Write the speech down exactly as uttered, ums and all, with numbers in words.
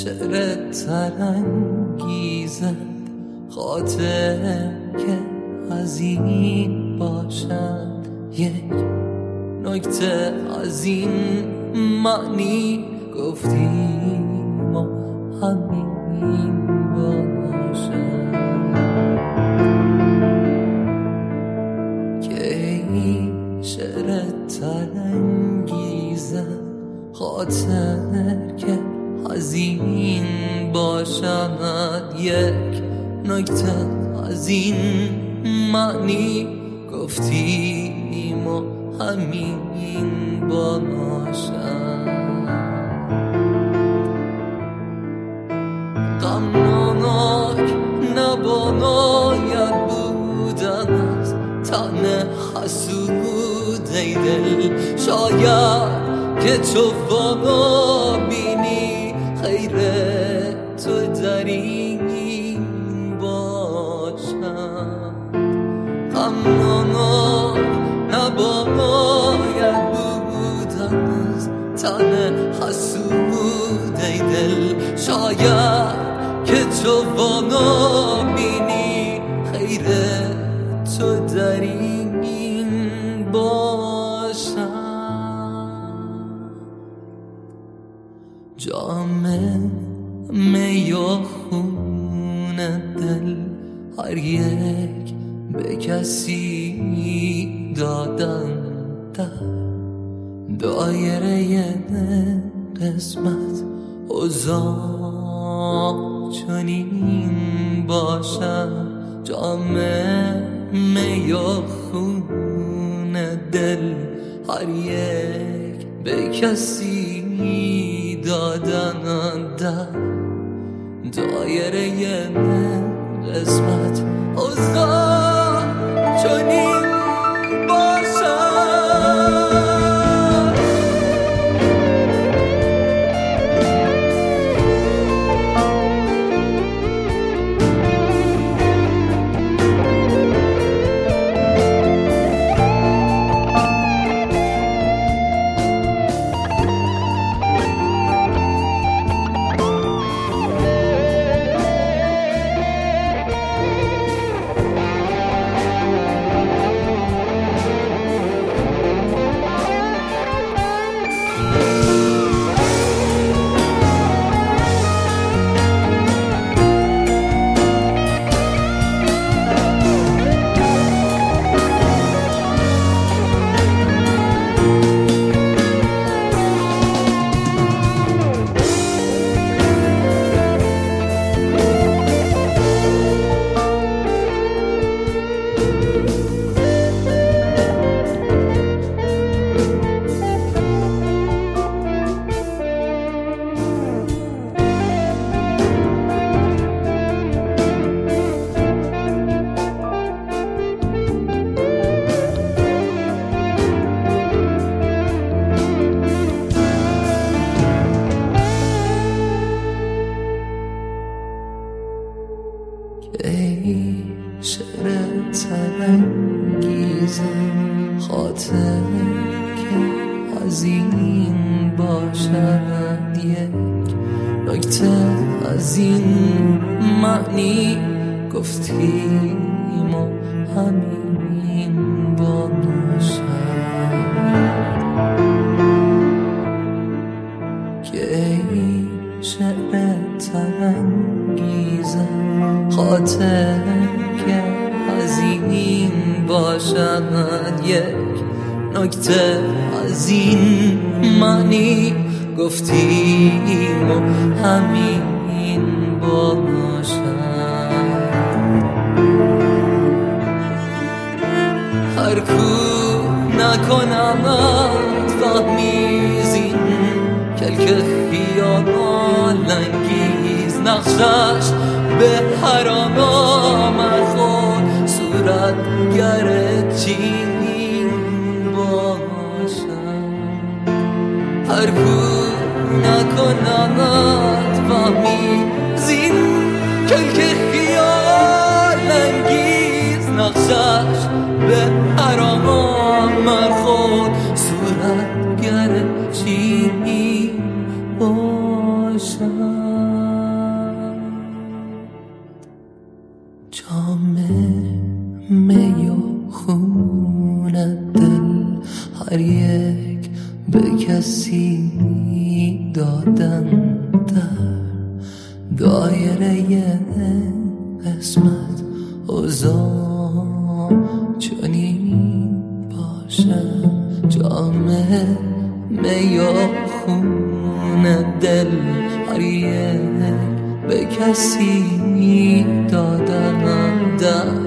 شعر ترانگیزد خاطر که حزین باشد یک نکته از این معنی گفتیم و همین باشد که این شعر ترانگیزد خاطر که حزین باشد یک نکته از این معنی گفتیم و همین باشد غمناک نباید بودن از تن حسود ای دل شاید که تو واقع بینی خیر تو در این باشد غمناک نباید بودن از تن حسود ای دل شاید که تو واقع بینی خیر تو در این باشد جام می و خون دل هر یک به کسی دادن در دایره قسمت اوضاع چنین باشد جام می و خون دل هر یک به کسی دادن در دایره قسمت اوضاع چنین باشد ای شعر ترانگیز خاطر که حزین باشد یک نکته از این معنی گفتیم و همین باشد که ای شعر ترانگیز خاطر که حزین باشد یک نکته از این معنی گفتیم و همین باشد هر کو نکنمت فهمیزین کلک خیال انگیز نقشش به حرام آمد خود صورت گرچین باشد هر کو نکنمت فهمیزین کلک خیال انگیز نقشش به حرام آمد خود صورت گرچین باشد کسی دادن در دایره قسمت اوضاع چنین باشه جامعه می و خون دل هر یک به کسی دادن در